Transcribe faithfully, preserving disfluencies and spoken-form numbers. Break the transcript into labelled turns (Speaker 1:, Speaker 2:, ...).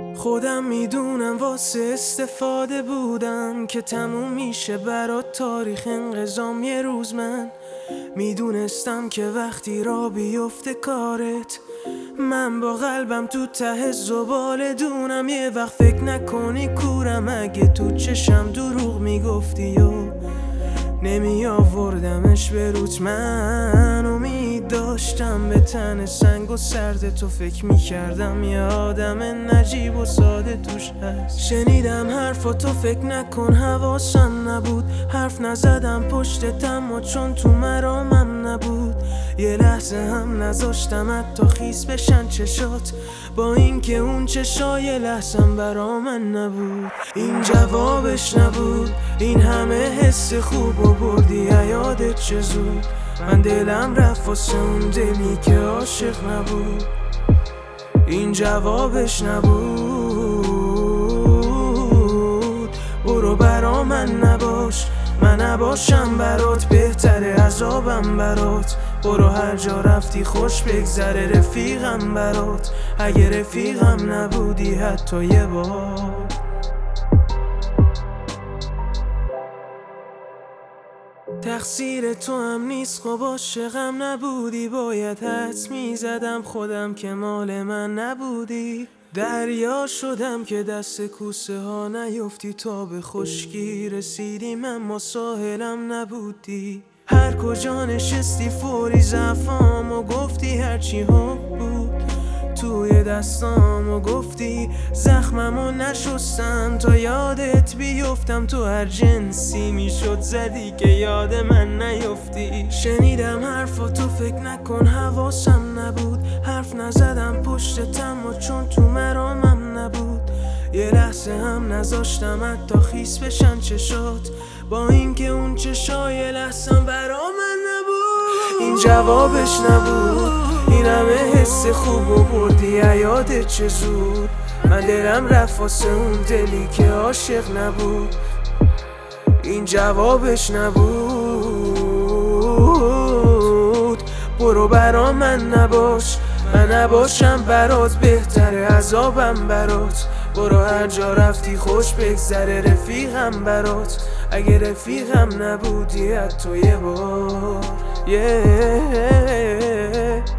Speaker 1: خودم میدونم واسه استفاده بودم که تموم میشه برات تاریخ انقضام یه روز. من میدونستم که وقتی را بیفته کارت، من با قلبم تو ته زباله دونم. یه وقت فکر نکنی کورم اگه تو چشم دروغ میگفتی و نمی آوردمش به روت. من امید داشتم به تن سنگ و سرد تو، فکر می کردم یه آدم نجیب و ساده توش هست. شنیدم حرفاتو فکر نکن حواسم نبود، حرف نزدم پشتتم و چون تو مرامم نبود. یه لحظه هم نذاشتم حتی خیس بشن چشات، با اینکه اون چشای لحظم برا من نبود. این جوابش نبود، این همه حس خوب و بردی یادت چه زود. من دلم رفت واسه اون دلی که عاشق نبود. این جوابش نبود. برو برا من نباش، من نباشم برات بهتره عذابم برات. برو هر جا رفتی خوش بگذره رفیقم برات، اگه رفیقم نبودی حتی یه بار. تقصیر تو هم نیست خب عاشقم نبودی، باید حدس میزدم خودم که مال من نبودی. دریا شدم که دست کوسه ها نیفتی، تا به خشکی رسیدیم اما ساحلم نبودی. هر کجا نشستی فوری ضعفام و گفتی هرچی حب بود توی دستام و گفتی زخممو نشستم تا یادت بیفتم. تو هر جنسی میشد زدی که یاد من نیفتی. شنیدم حرفاتو فکر نکن حواسم نبود، حرف نزدم پشتتم و چون تو مرامم نبود. یه لحظه هم نذاشتم حتی خیس بشن چشات، با اینکه اون چشای لحظم برا من نبود. این جوابش نبود، این همه حس خوب و بردی یادت چه زود. من دلم رفت واسه اون دلی که عاشق نبود. این جوابش نبود. برو برا من نباش، من نباشم برات بهتره عذابم برات. برو هر جا رفتی خوش بگذره رفیقم برات، اگه رفیقم نبودی حتی یه بار. yeah.